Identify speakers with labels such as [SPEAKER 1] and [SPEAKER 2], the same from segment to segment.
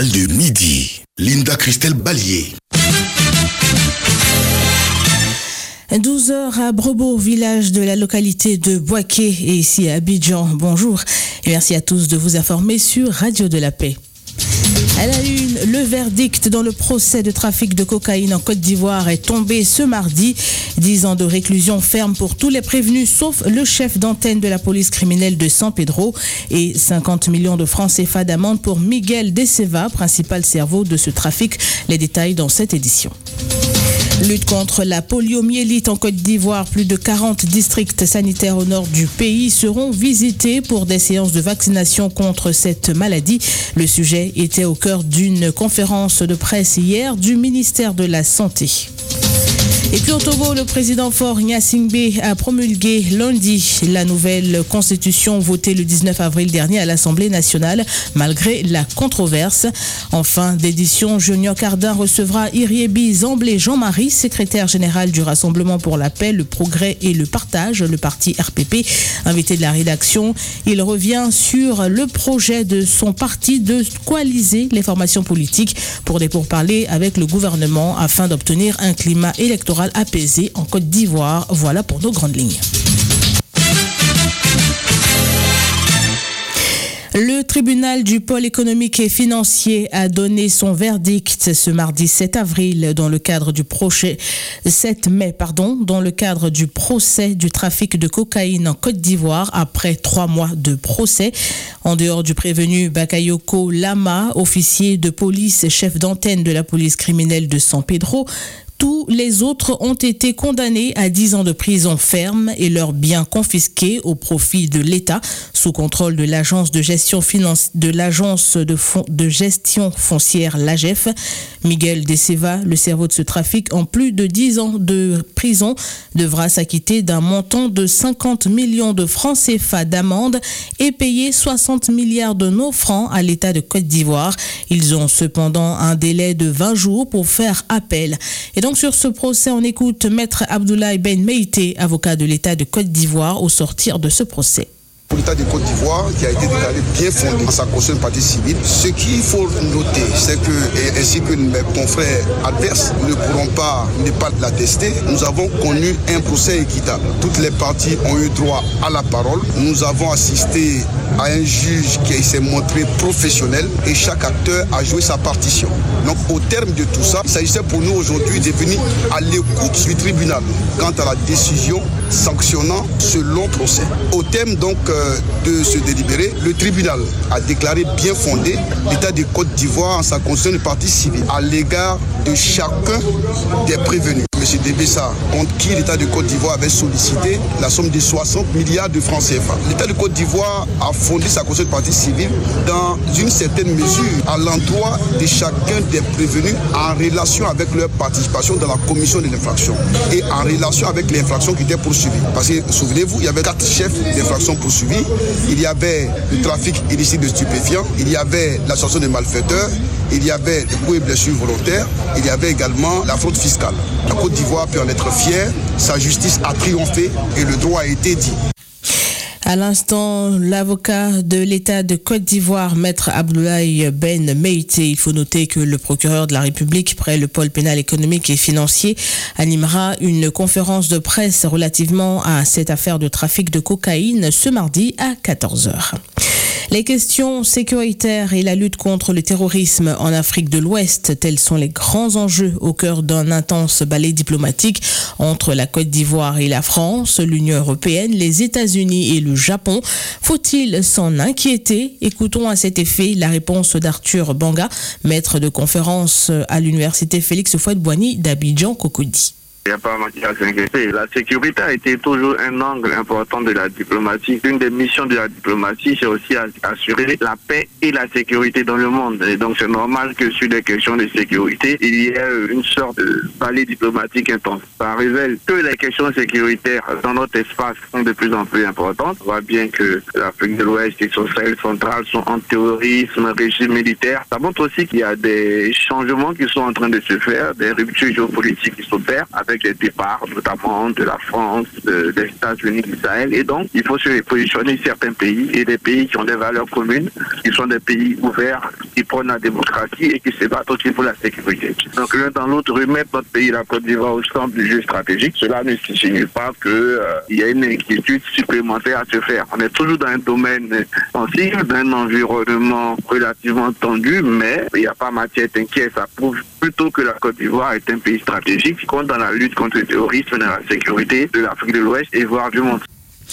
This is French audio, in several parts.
[SPEAKER 1] Journal de midi. Linda Christelle Ballier.
[SPEAKER 2] 12h à Brobo, village de la localité de Boaké et ici à Abidjan. Bonjour et merci à tous de vous informer sur Radio de la Paix. À la une, le verdict dans le procès de trafic de cocaïne en Côte d'Ivoire est tombé ce mardi. 10 ans de réclusion ferme pour tous les prévenus, sauf le chef d'antenne de la police criminelle de San Pedro et 50 millions de francs CFA d'amende pour Miguel De Seva, principal cerveau de ce trafic. Les détails dans cette édition. Lutte contre la poliomyélite en Côte d'Ivoire. Plus de 40 districts sanitaires au nord du pays seront visités pour des séances de vaccination contre cette maladie. Le sujet était au cœur d'une conférence de presse hier du ministère de la Santé. Et puis au Togo, le président Faure Gnassingbé a promulgué lundi la nouvelle constitution votée le 19 avril dernier à l'Assemblée nationale, malgré la controverse. En fin d'édition, Junior Cardin recevra Iriebi Zamblé Jean-Marie, secrétaire général du Rassemblement pour la paix, le progrès et le partage, le parti RPP. Invité de la rédaction, il revient sur le projet de son parti de coaliser les formations politiques pour des pourparlers avec le gouvernement afin d'obtenir un climat électoral apaisé en Côte d'Ivoire. Voilà pour nos grandes lignes. Le tribunal du pôle économique et financier a donné son verdict ce mardi 7 avril dans le cadre du procès 7 mai, dans le cadre du procès du trafic de cocaïne en Côte d'Ivoire après 3 mois de procès. En dehors du prévenu Bakayoko Lama, officier de police et chef d'antenne de la police criminelle de San Pedro, tous les autres ont été condamnés à 10 ans de prison ferme et leurs biens confisqués au profit de l'État sous contrôle de l'agence de gestion foncière l'AGEF. Miguel De Seva, le cerveau de ce trafic, en plus de 10 ans de prison, devra s'acquitter d'un montant de 50 millions de francs CFA d'amende et payer 60 milliards de nos francs à l'État de Côte d'Ivoire. Ils ont cependant un délai de 20 jours pour faire appel. Et donc sur ce procès, on écoute Maître Abdoulaye Ben Meïté, avocat de l'État de Côte d'Ivoire, au sortir de ce procès.
[SPEAKER 3] Pour l'État de Côte d'Ivoire, qui a été déclaré bien fondé en sa constitution de partie civile, ce qu'il faut noter, c'est que, ainsi que mes confrères adverses ne pourront pas ne pas l'attester, nous avons connu un procès équitable. Toutes les parties ont eu droit à la parole. Nous avons assisté à un juge qui s'est montré professionnel et chaque acteur a joué sa partition. Donc au terme de tout ça, il s'agissait pour nous aujourd'hui de venir à l'écoute du tribunal quant à la décision sanctionnant ce long procès. Au terme donc de ce délibéré, le tribunal a déclaré bien fondé l'État de Côte d'Ivoire en sa constitution de partie civile à l'égard de chacun des prévenus. M. Debessa, contre qui l'État de Côte d'Ivoire avait sollicité la somme de 60 milliards de francs CFA. L'État de Côte d'Ivoire a fondé sa constitution de partie civile dans une certaine mesure à l'endroit de chacun des prévenus en relation avec leur participation dans la commission de l'infraction et en relation avec l'infraction qui était poursuivie. Parce que, souvenez-vous, il y avait 4 chefs d'infraction poursuivis. Il y avait le trafic illicite de stupéfiants, il y avait l'association de malfaiteurs, il y avait les coups et blessures volontaires, il y avait également la fraude fiscale. La Côte d'Ivoire peut en être fière, sa justice a triomphé et le droit a été dit.
[SPEAKER 2] À l'instant, l'avocat de l'État de Côte d'Ivoire, Maître Abdoulaye Ben Meïté, il faut noter que le procureur de la République près le pôle pénal économique et financier animera une conférence de presse relativement à cette affaire de trafic de cocaïne ce mardi à 14h. Les questions sécuritaires et la lutte contre le terrorisme en Afrique de l'Ouest, tels sont les grands enjeux au cœur d'un intense ballet diplomatique entre la Côte d'Ivoire et la France, l'Union européenne, les États-Unis et le Japon. Faut-il s'en inquiéter? Écoutons à cet effet la réponse d'Arthur Banga, maître de conférence à l'université Félix Houphouët-Boigny d'Abidjan, Cocody.
[SPEAKER 4] Il n'y a pas matière à s'inquiéter. La sécurité a été toujours un angle important de la diplomatie. Une des missions de la diplomatie, c'est aussi assurer la paix et la sécurité dans le monde. Et donc c'est normal que sur des questions de sécurité, il y ait une sorte de balai diplomatique intense. Ça révèle que les questions sécuritaires dans notre espace sont de plus en plus importantes. On voit bien que l'Afrique de l'Ouest et son Sahel central sont en terrorisme, régime militaire. Ça montre aussi qu'il y a des changements qui sont en train de se faire, des ruptures géopolitiques qui s'opèrent avec avec les départs, notamment de la France, des États-Unis, d'Israël. Et donc, il faut se positionner certains pays et des pays qui ont des valeurs communes, qui sont des pays ouverts, qui prônent la démocratie et qui se battent aussi pour la sécurité. Donc, l'un dans l'autre, remettre notre pays, la Côte d'Ivoire, au centre du jeu stratégique, cela ne signifie pas qu'il y a une inquiétude supplémentaire à se faire. On est toujours dans un domaine sensible, dans un environnement relativement tendu, mais il n'y a pas matière d'inquiétude. Ça prouve plutôt que la Côte d'Ivoire est un pays stratégique qui compte dans la lutte contre le terrorisme, dans la sécurité de l'Afrique de l'Ouest et voire du monde.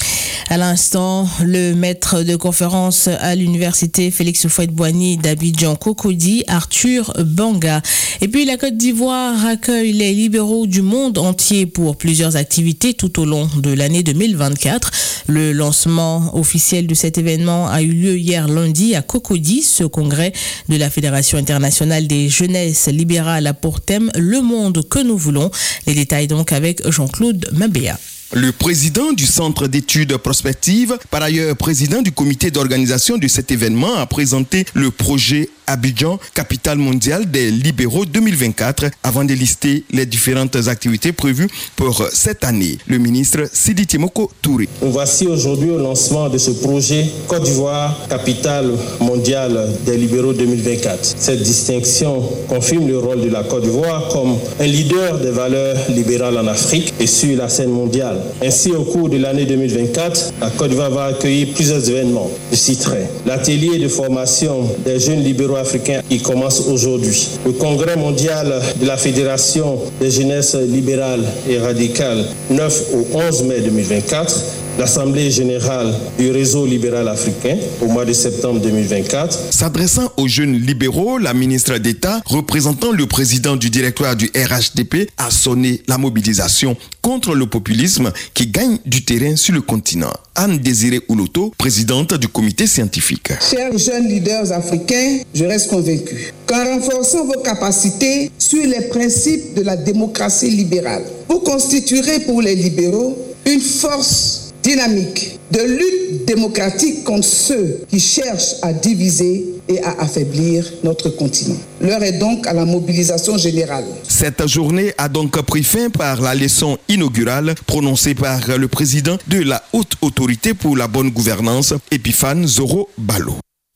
[SPEAKER 2] À l'instant, le maître de conférence à l'université Félix Houphouët-Boigny d'Abidjan Cocody, Arthur Banga. Et puis la Côte d'Ivoire accueille les libéraux du monde entier pour plusieurs activités tout au long de l'année 2024. Le lancement officiel de cet événement a eu lieu hier lundi à Cocody. Ce congrès de la Fédération internationale des jeunesses libérales a pour thème Le monde que nous voulons. Les détails donc avec Jean-Claude Mabéa.
[SPEAKER 1] Le président du Centre d'études prospectives, par ailleurs président du comité d'organisation de cet événement, a présenté le projet Abidjan, capitale mondiale des libéraux 2024, avant de lister les différentes activités prévues pour cette année. Le ministre Sidi Timoko Touré.
[SPEAKER 5] Nous voici aujourd'hui au lancement de ce projet Côte d'Ivoire, capitale mondiale des libéraux 2024. Cette distinction confirme le rôle de la Côte d'Ivoire comme un leader des valeurs libérales en Afrique et sur la scène mondiale. Ainsi, au cours de l'année 2024, la Côte d'Ivoire va accueillir plusieurs événements. Je citerai l'atelier de formation des jeunes libéraux africains qui commence aujourd'hui, le congrès mondial de la Fédération des jeunesses libérales et radicales 9 au 11 mai 2024, l'Assemblée générale du réseau libéral africain au mois de septembre 2024.
[SPEAKER 1] S'adressant aux jeunes libéraux, la ministre d'État, représentant le président du directoire du RHDP, a sonné la mobilisation contre le populisme qui gagne du terrain sur le continent. Anne-Désirée Ouloto, présidente du comité scientifique.
[SPEAKER 6] Chers jeunes leaders africains, je reste convaincu qu'en renforçant vos capacités sur les principes de la démocratie libérale, vous constituerez pour les libéraux une force dynamique de lutte démocratique contre ceux qui cherchent à diviser et à affaiblir notre continent. L'heure est donc à la mobilisation générale.
[SPEAKER 1] Cette journée a donc pris fin par la leçon inaugurale prononcée par le président de la Haute Autorité pour la Bonne Gouvernance, Epiphane Zoro Balo.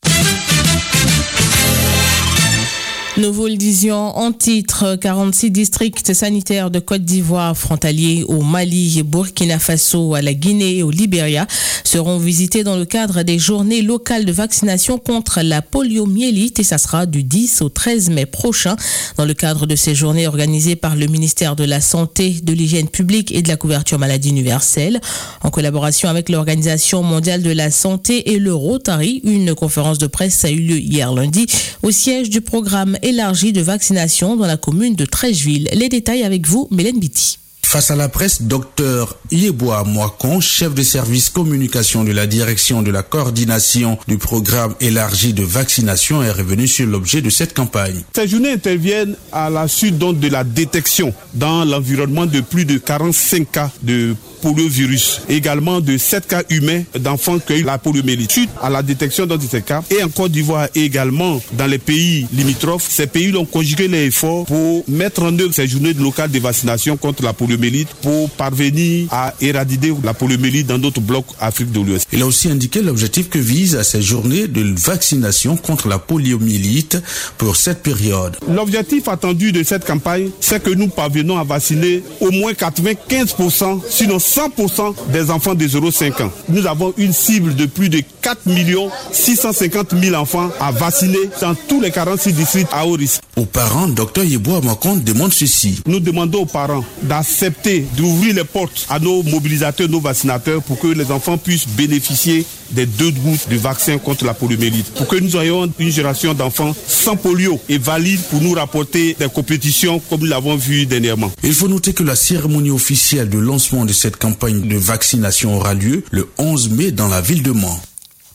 [SPEAKER 2] Nous vous le disions en titre, 46 districts sanitaires de Côte d'Ivoire frontaliers au Mali, Burkina Faso, à la Guinée et au Libéria seront visités dans le cadre des journées locales de vaccination contre la poliomyélite et ça sera du 10 au 13 mai prochain. Dans le cadre de ces journées organisées par le ministère de la Santé, de l'Hygiène publique et de la couverture maladie universelle, en collaboration avec l'Organisation mondiale de la santé et le Rotary, une conférence de presse a eu lieu hier lundi au siège du programme élargi de vaccination dans la commune de Trècheville. Les détails avec vous, Mélène Biti.
[SPEAKER 7] Face à la presse, Dr Yeboah Moakon, chef de service communication de la direction de la coordination du programme élargi de vaccination, est revenu sur l'objet de cette campagne.
[SPEAKER 8] Ces journées interviennent à la suite donc de la détection dans l'environnement de plus de 45 cas de poliovirus, également de 7 cas humains d'enfants qui ont eu la poliomyélite. Suite à la détection de ces cas, et en Côte d'Ivoire et également dans les pays limitrophes, ces pays ont conjugué les efforts pour mettre en œuvre ces journées locales de vaccination contre la poliomyélite pour parvenir à éradiquer la poliomyélite dans d'autres blocs Afrique de l'Ouest.
[SPEAKER 7] Il a aussi indiqué l'objectif que visent ces journées de vaccination contre la poliomyélite pour cette période.
[SPEAKER 8] L'objectif attendu de cette campagne, c'est que nous parvenons à vacciner au moins 95%, sinon 100% des enfants de 0,5 ans. Nous avons une cible de plus de 4 650 000 enfants à vacciner dans tous les 46 districts à haut risque.
[SPEAKER 7] Aux parents, Dr Yeboah Moakon demande ceci.
[SPEAKER 8] Nous demandons aux parents d'accepter, d'ouvrir les portes à nos mobilisateurs, nos vaccinateurs pour que les enfants puissent bénéficier des 2 doses de vaccin contre la poliomyélite. Pour que nous ayons une génération d'enfants sans polio et valides pour nous rapporter des compétitions comme nous l'avons vu dernièrement.
[SPEAKER 7] Il faut noter que la cérémonie officielle de lancement de cette campagne de vaccination aura lieu le 11 mai dans la ville de Mans.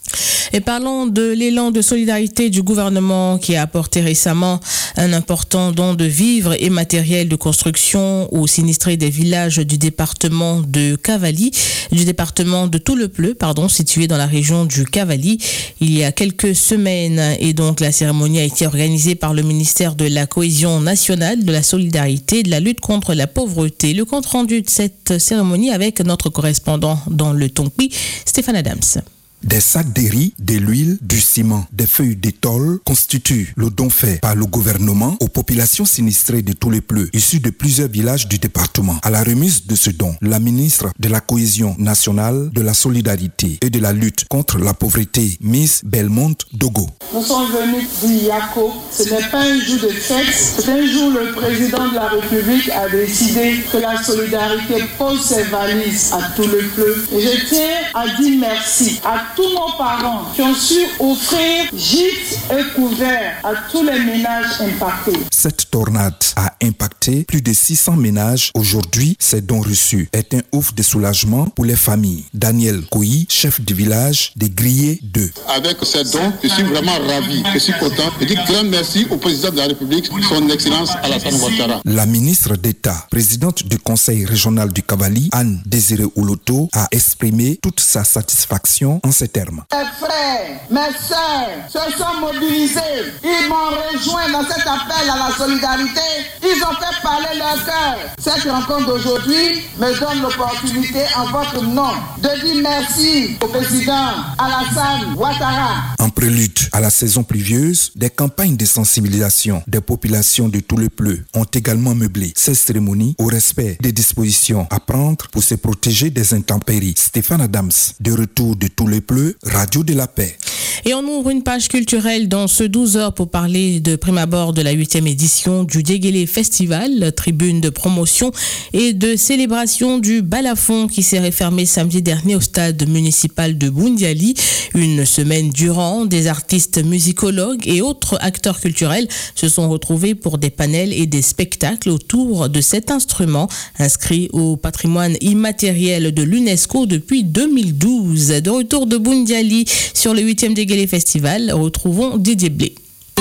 [SPEAKER 2] Et parlons de l'élan de solidarité du gouvernement qui a apporté récemment un important don de vivres et matériel de construction aux sinistrés des villages du département de Cavali, du département de Tout-le-Pleu, situé dans la région du Cavali, il y a quelques semaines. Et donc la cérémonie a été organisée par le ministère de la Cohésion nationale, de la solidarité et de la lutte contre la pauvreté. Le compte rendu de cette cérémonie avec notre correspondant dans le Tonpi, Stéphane Adams.
[SPEAKER 9] Des sacs de riz, de l'huile, du ciment, des feuilles d'étole constituent le don fait par le gouvernement aux populations sinistrées de Tout-le-Pleu, issues de plusieurs villages du département. À la remise de ce don, la ministre de la Cohésion nationale, de la solidarité et de la lutte contre la pauvreté, Miss Belmont Dogo.
[SPEAKER 10] Nous sommes venus d'Iyako. Ce n'est pas un jour de fête, c'est un jour où le président de la République a décidé que la solidarité pose ses valises à Tout-le-Pleu. Et je tiens à dire merci à tous nos parents qui ont su offrir gîtes et couverts à tous les ménages impactés.
[SPEAKER 9] Cette tornade a impacté plus de 600 ménages. Aujourd'hui, ces dons reçus est un ouf de soulagement pour les familles. Daniel Koyi, chef du village des Grillés 2.
[SPEAKER 11] Avec ces dons, je suis vraiment ravi, je suis content. Je dis grand merci au président de la République, son excellence Alassane Ouattara.
[SPEAKER 9] La ministre d'État, présidente du conseil régional du Cavali, Anne Désiré Ouloto, a exprimé toute sa satisfaction en ces termes.
[SPEAKER 10] Mes frères, mes sœurs se sont mobilisés. Ils m'ont rejoint dans cet appel à la solidarité. Ils ont fait parler leur cœur. Cette rencontre d'aujourd'hui me donne l'opportunité en votre nom de dire merci au président Alassane Ouattara.
[SPEAKER 9] En prélude à la saison pluvieuse, des campagnes de sensibilisation des populations de Tout-le-Pleu ont également meublé ces cérémonies au respect des dispositions à prendre pour se protéger des intempéries. Stéphane Adams, de retour de Tout-le-Pleu, Radio de la Paix.
[SPEAKER 2] Et on ouvre une page culturelle dans ce 12h pour parler de prime abord de la 8e édition du Djegele Festival, tribune de promotion et de célébration du balafon qui s'est refermé samedi dernier au stade municipal de Boundiali. Une semaine durant, des artistes musicologues et autres acteurs culturels se sont retrouvés pour des panels et des spectacles autour de cet instrument inscrit au patrimoine immatériel de l'UNESCO depuis 2012. De retour de Boundiali sur le 8e Djegele Festival, retrouvons Didier Blé.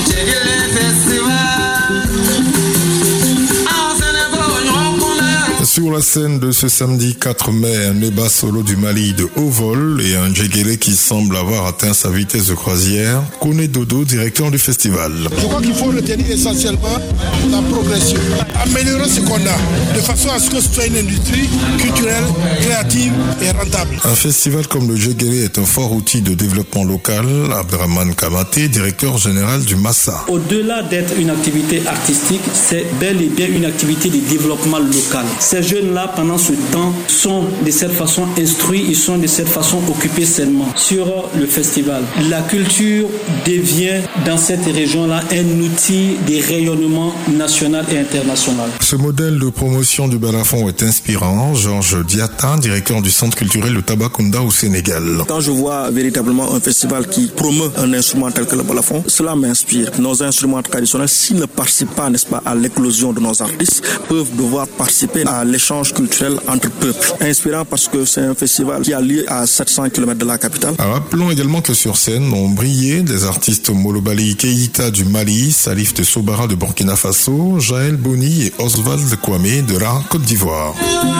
[SPEAKER 12] Sur la scène de ce samedi 4 mai, un débat solo du Mali de haut vol et un Djegele qui semble avoir atteint sa vitesse de croisière. Kone Dodo, directeur du festival.
[SPEAKER 13] Je crois qu'il faut retenir essentiellement la progression. Améliorer ce qu'on a, de façon à ce que ce soit une industrie culturelle, créative et rentable.
[SPEAKER 12] Un festival comme le Djegele est un fort outil de développement local. Abdraman Kamate, directeur général du Massa.
[SPEAKER 14] Au-delà d'être une activité artistique, c'est bel et bien une activité de développement local. Ces jeunes-là, pendant ce temps, sont de cette façon instruits, ils sont de cette façon occupés seulement sur le festival. La culture devient, dans cette région-là, un outil de rayonnement national et international.
[SPEAKER 12] Ce modèle de promotion du balafon est inspirant. Georges Diata, directeur du centre culturel de Tabakunda au Sénégal.
[SPEAKER 15] Quand je vois véritablement un festival qui promeut un instrument tel que le balafon, cela m'inspire. Nos instruments traditionnels, s'ils ne participent pas, n'est-ce pas, à l'éclosion de nos artistes, peuvent devoir participer à l'échange culturel entre peuples. Inspirant parce que c'est un festival qui a lieu à 700 km de la capitale.
[SPEAKER 12] Rappelons également que sur scène ont brillé des artistes Molobali Keïta du Mali, Salif de Sobara de Burkina Faso, Jaël Boni et Oswald Kwame de la Côte d'Ivoire.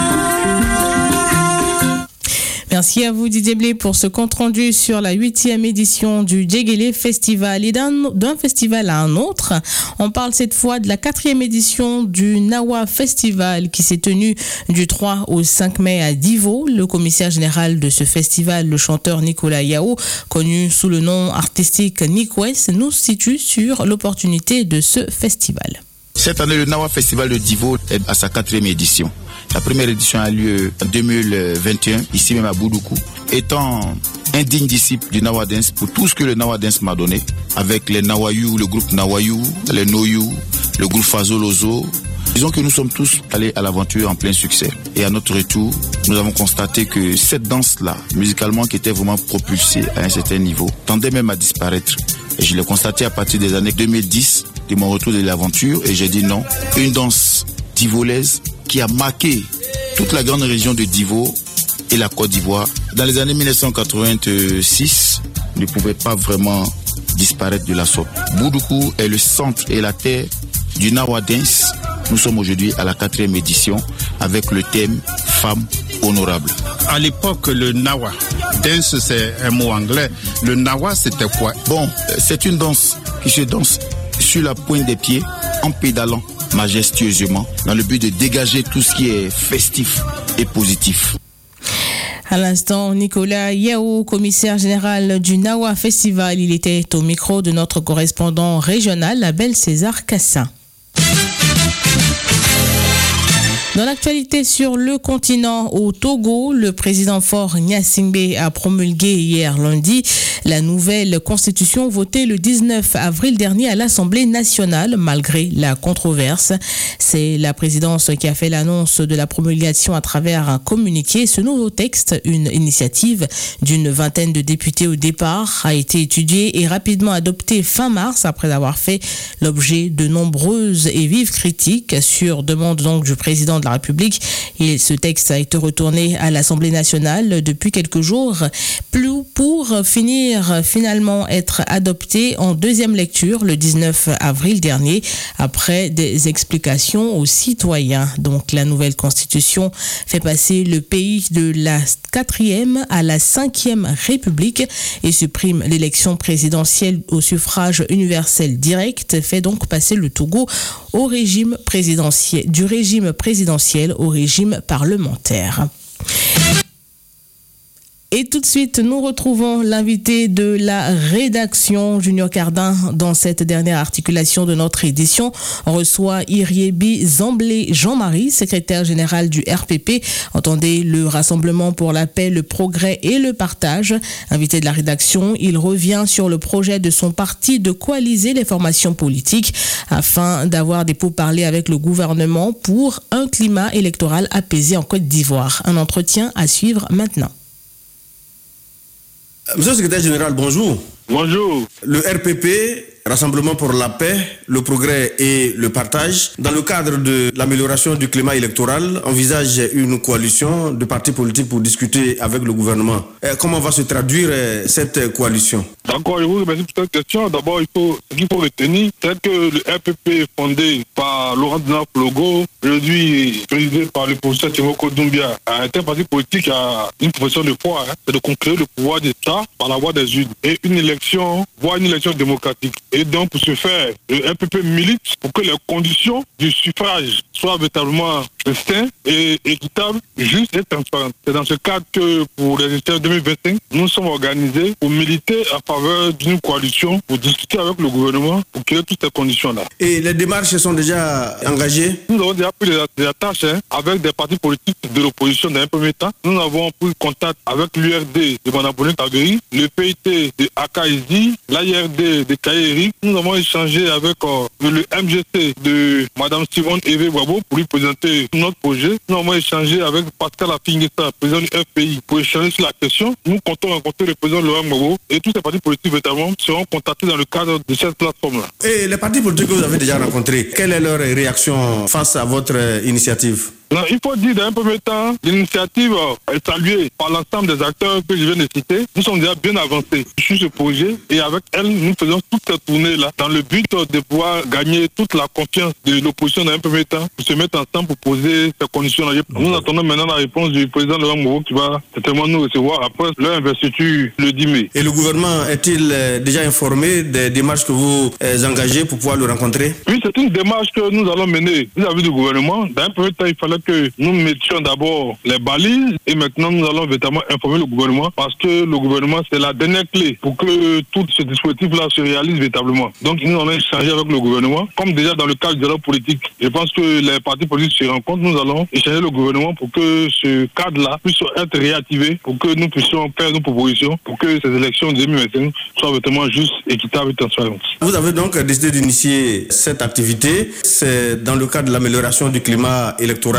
[SPEAKER 2] Merci à vous Didier Blé pour ce compte rendu sur la 8e édition du Djegele Festival. Et d'un festival à un autre, on parle cette fois de la 4e édition du Nawa Festival qui s'est tenu du 3 au 5 mai à Divo. Le commissaire général de ce festival, le chanteur Nicolas Yao, connu sous le nom artistique Nick West, nous situe sur l'opportunité de ce festival.
[SPEAKER 16] Cette année, le Nawa Festival de Divo est à sa 4e édition. La première édition a lieu en 2021, ici même à Boudoukou. Étant un digne disciple du Nawa Dance pour tout ce que le Nawa Dance m'a donné, avec les Nawayou, le groupe Nawayou, les Noyou, le groupe Fazolozo. Disons que nous sommes tous allés à l'aventure en plein succès. Et à notre retour, nous avons constaté que cette danse-là, musicalement, qui était vraiment propulsée à un certain niveau, tendait même à disparaître. Et je l'ai constaté à partir des années 2010, de mon retour de l'aventure, et j'ai dit non. Une danse divolaise qui a marqué toute la grande région de Divo et la Côte d'Ivoire. Dans les années 1986, ne pouvait pas vraiment disparaître de la sorte. Boudoukou est le centre et la terre du Nawa Dance. Nous sommes aujourd'hui à la 4e édition avec le thème Femmes honorables.
[SPEAKER 17] À l'époque, le Nawa Dance, c'est un mot anglais. Le Nawa, c'était quoi?
[SPEAKER 16] Bon, c'est une danse qui se danse sur la pointe des pieds en pédalant majestueusement dans le but de dégager tout ce qui est festif et positif.
[SPEAKER 2] À l'instant, Nicolas Yao, commissaire général du Nawa Festival, il était au micro de notre correspondant régional, Abel César Cassin. Dans l'actualité sur le continent, au Togo, le président Faure Gnassingbé a promulgué hier lundi la nouvelle constitution votée le 19 avril dernier à l'Assemblée nationale, malgré la controverse. C'est la présidence qui a fait l'annonce de la promulgation à travers un communiqué. Ce nouveau texte, une initiative d'une vingtaine de députés au départ, a été étudié et rapidement adopté fin mars après avoir fait l'objet de nombreuses et vives critiques sur demande donc du président de la République. Et ce texte a été retourné à l'Assemblée nationale depuis quelques jours pour finalement être adopté en deuxième lecture le 19 avril dernier après des explications aux citoyens. Donc la nouvelle constitution fait passer le pays de la 4e à la 5e République et supprime l'élection présidentielle au suffrage universel direct, fait donc passer le Togo au régime présidentiel, du régime présidentiel au régime parlementaire. Et tout de suite, nous retrouvons l'invité de la rédaction, Junior Cardin. Dans cette dernière articulation de notre édition, on reçoit Iriebi Zamblé Jean-Marie, secrétaire général du RPP. Entendez, le Rassemblement pour la paix, le progrès et le partage. Invité de la rédaction, il revient sur le projet de son parti de coaliser les formations politiques afin d'avoir des pourparlers avec le gouvernement pour un climat électoral apaisé en Côte d'Ivoire. Un entretien à suivre maintenant.
[SPEAKER 18] Monsieur le secrétaire général, bonjour.
[SPEAKER 19] Bonjour.
[SPEAKER 18] Le RPP, Rassemblement pour la paix, le progrès et le partage, dans le cadre de l'amélioration du climat électoral, envisage une coalition de partis politiques pour discuter avec le gouvernement. Comment va se traduire cette coalition?
[SPEAKER 19] D'accord, je vous remercie pour cette question. D'abord, ce qu'il faut retenir, c'est que le RPP fondé par Laurent Dina-Flogo, aujourd'hui présidé par le professeur Timoko Doumbia, est un parti politique qui a une profession de foi, c'est de conquérir le pouvoir d'État par la voie des urnes et une élection, voire une élection démocratique. Et donc, pour ce faire, le RPP milite pour que les conditions du suffrage soient véritablement saines et équitables, justes et transparentes. C'est dans ce cadre que, pour les élections 2025, nous sommes organisés pour militer en faveur d'une coalition, pour discuter avec le gouvernement, pour créer toutes ces conditions-là.
[SPEAKER 18] Et les démarches sont déjà engagées?
[SPEAKER 19] Nous avons déjà pris des attaches avec des partis politiques de l'opposition dans un premier temps. Nous avons pris contact avec l'URD de Mme Kageri, le PIT de Akaïdi, l'AIRD de Kaïri. Nous avons échangé avec le MGC de Mme Simone Eve Wabo pour lui présenter notre projet. Nous avons échangé avec Pascal Afingessa, président du FPI, pour échanger sur la question. Nous comptons rencontrer le président Laurent Gbagbo et tous ces partis politiques notamment seront contactés dans le cadre de cette plateforme-là.
[SPEAKER 18] Et les partis politiques que vous avez déjà rencontrés, quelle est leur réaction face à votre initiative?
[SPEAKER 19] Non, il faut dire d'un premier temps, l'initiative est saluée par l'ensemble des acteurs que je viens de citer. Nous sommes déjà bien avancés sur ce projet et avec elle, nous faisons toute cette tournée-là dans le but de pouvoir gagner toute la confiance de l'opposition dans un premier temps pour se mettre ensemble pour poser ces conditions-là. Nous attendons maintenant la réponse du président Laurent Gbagbo qui va certainement nous recevoir après leur investiture le 10 mai.
[SPEAKER 18] Et le gouvernement est-il déjà informé des démarches que vous engagez pour pouvoir le rencontrer?
[SPEAKER 19] Oui, c'est une démarche que nous allons mener vis-à-vis du gouvernement. Dans un premier temps, il fallait que nous mettions d'abord les balises et maintenant nous allons véritablement informer le gouvernement parce que le gouvernement c'est la dernière clé pour que tout ce dispositif-là se réalise véritablement. Donc nous allons échanger avec le gouvernement comme déjà dans le cadre de la politique. Je pense que les partis politiques se rencontrent, nous allons échanger le gouvernement pour que ce cadre-là puisse être réactivé, pour que nous puissions faire nos propositions, pour que ces élections de 2025 soient véritablement justes, équitables et transparentes.
[SPEAKER 18] Vous avez donc décidé d'initier cette activité, c'est dans le cadre de l'amélioration du climat électoral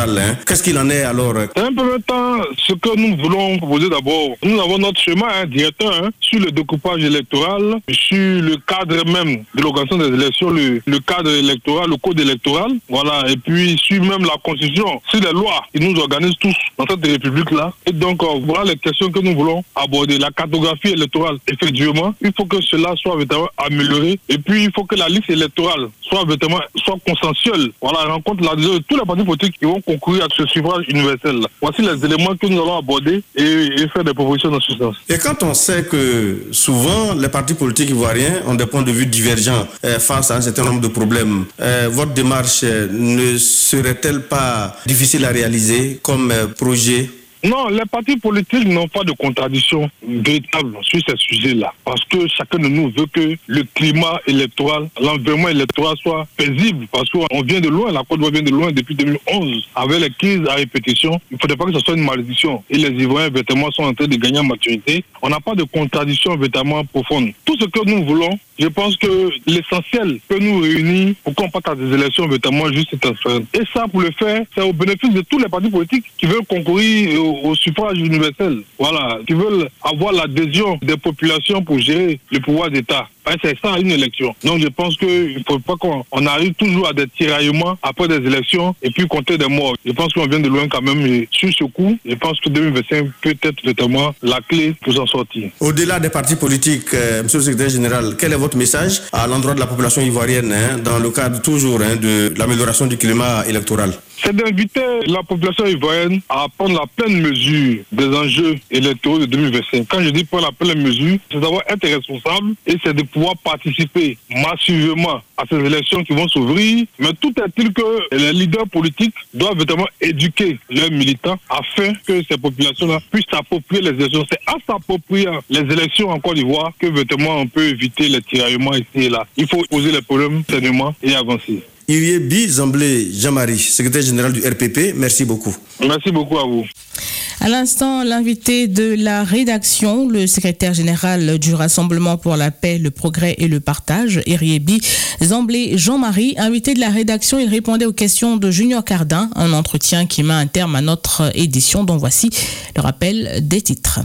[SPEAKER 18] électorale. Qu'est-ce qu'il en est alors?
[SPEAKER 19] Dans un premier temps, ce que nous voulons proposer d'abord, nous avons notre schéma directeur sur le découpage électoral, sur le cadre même de l'organisation des élections, le cadre électoral, le code électoral, voilà, et puis sur même la constitution, sur les lois qui nous organisent tous dans cette république-là. Et donc, voilà les questions que nous voulons aborder. La cartographie électorale, effectivement, il faut que cela soit véritablement amélioré, et puis il faut que la liste électorale soit consensuelle. Voilà, rencontre l'adhésion de tous les partis politiques qui vont concourir à ce suffrage universel. Voici les éléments que nous allons aborder et faire des propositions dans ce sens.
[SPEAKER 18] Et quand on sait que souvent les partis politiques ivoiriens ont des points de vue divergents face à un certain nombre de problèmes, votre démarche ne serait-elle pas difficile à réaliser comme projet?
[SPEAKER 19] Non, les partis politiques n'ont pas de contradiction véritable sur ces sujets-là. Parce que chacun de nous veut que le climat électoral, l'environnement électoral soit paisible. Parce qu'on vient de loin, la Côte d'Ivoire vient de loin depuis 2011. Avec les crises à répétition, il ne faudrait pas que ce soit une malédiction. Et les Ivoiriens, véritablement, sont en train de gagner en maturité. On n'a pas de contradiction véritablement profonde. Tout ce que nous voulons, je pense que l'essentiel que nous réunit pour qu'on parte à des élections véritablement justes et transparentes. Et ça, pour le faire, c'est au bénéfice de tous les partis politiques qui veulent concourir au suffrage universel. Voilà, qui veulent avoir l'adhésion des populations pour gérer le pouvoir d'État. C'est ça une élection. Donc je pense qu'il ne faut pas qu'on arrive toujours à des tiraillements après des élections et puis compter des morts. Je pense qu'on vient de loin quand même. Et sur ce coup, je pense que 2025 peut être notamment la clé pour s'en sortir.
[SPEAKER 18] Au-delà des partis politiques, Monsieur le Secrétaire Général, quel est votre message à l'endroit de la population ivoirienne dans le cadre toujours de l'amélioration du climat électoral?
[SPEAKER 19] C'est d'inviter la population ivoirienne à prendre la pleine mesure des enjeux électoraux de 2025. Quand je dis prendre la pleine mesure, c'est d'avoir être responsable et c'est de pouvoir participer massivement à ces élections qui vont s'ouvrir. Mais tout est-il que les leaders politiques doivent vraiment éduquer leurs militants afin que ces populations-là puissent s'approprier les élections. C'est à s'approprier les élections en Côte d'Ivoire que véritablement on peut éviter les tiraillements ici et là. Il faut poser les problèmes sainement et avancer.
[SPEAKER 18] Iriebi Zamblé Jean-Marie, secrétaire général du RPP, merci beaucoup.
[SPEAKER 19] Merci beaucoup à vous.
[SPEAKER 2] À l'instant, l'invité de la rédaction, le secrétaire général du Rassemblement pour la paix, le progrès et le partage, Iriebi Zamblé Jean-Marie, invité de la rédaction, il répondait aux questions de Junior Cardin, un entretien qui met un terme à notre édition, dont voici le rappel des titres.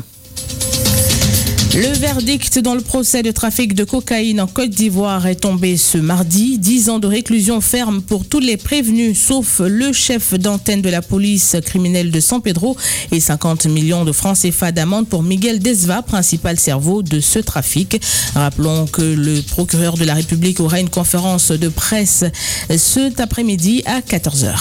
[SPEAKER 2] Le verdict dans le procès de trafic de cocaïne en Côte d'Ivoire est tombé ce mardi. 10 ans de réclusion ferme pour tous les prévenus, sauf le chef d'antenne de la police criminelle de San Pedro et 50 millions de francs CFA d'amende pour Miguel Desva, principal cerveau de ce trafic. Rappelons que le procureur de la République aura une conférence de presse cet après-midi à 14h.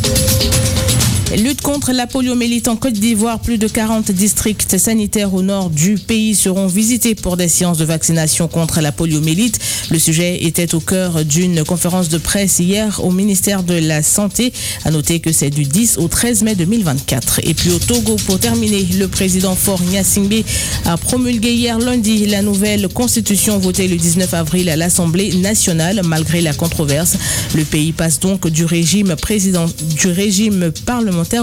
[SPEAKER 2] Lutte contre la poliomyélite en Côte d'Ivoire, plus de 40 districts sanitaires au nord du pays seront visités pour des séances de vaccination contre la poliomyélite. Le sujet était au cœur d'une conférence de presse hier au ministère de la Santé. À noter que c'est du 10 au 13 mai 2024. Et puis au Togo, pour terminer, le président Faure Gnassingbé a promulgué hier lundi la nouvelle constitution votée le 19 avril à l'Assemblée nationale. Malgré la controverse, le pays passe donc du régime parlementaire.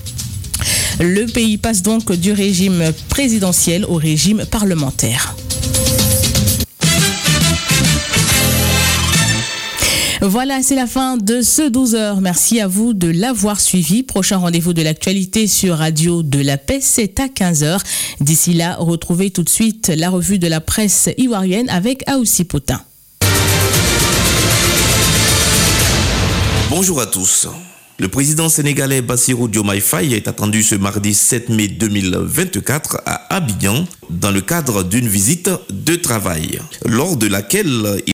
[SPEAKER 2] Le pays passe donc du régime présidentiel au régime parlementaire. Voilà, c'est la fin de ce 12h. Merci à vous de l'avoir suivi. Prochain rendez-vous de l'actualité sur Radio de la Paix, c'est à 15h. D'ici là, retrouvez tout de suite la revue de la presse ivoirienne avec Aoussi Potin.
[SPEAKER 20] Bonjour à tous. Le président sénégalais Bassirou Diomaye Faye est attendu ce mardi 7 mai 2024 à Abidjan dans le cadre d'une visite de travail, lors de laquelle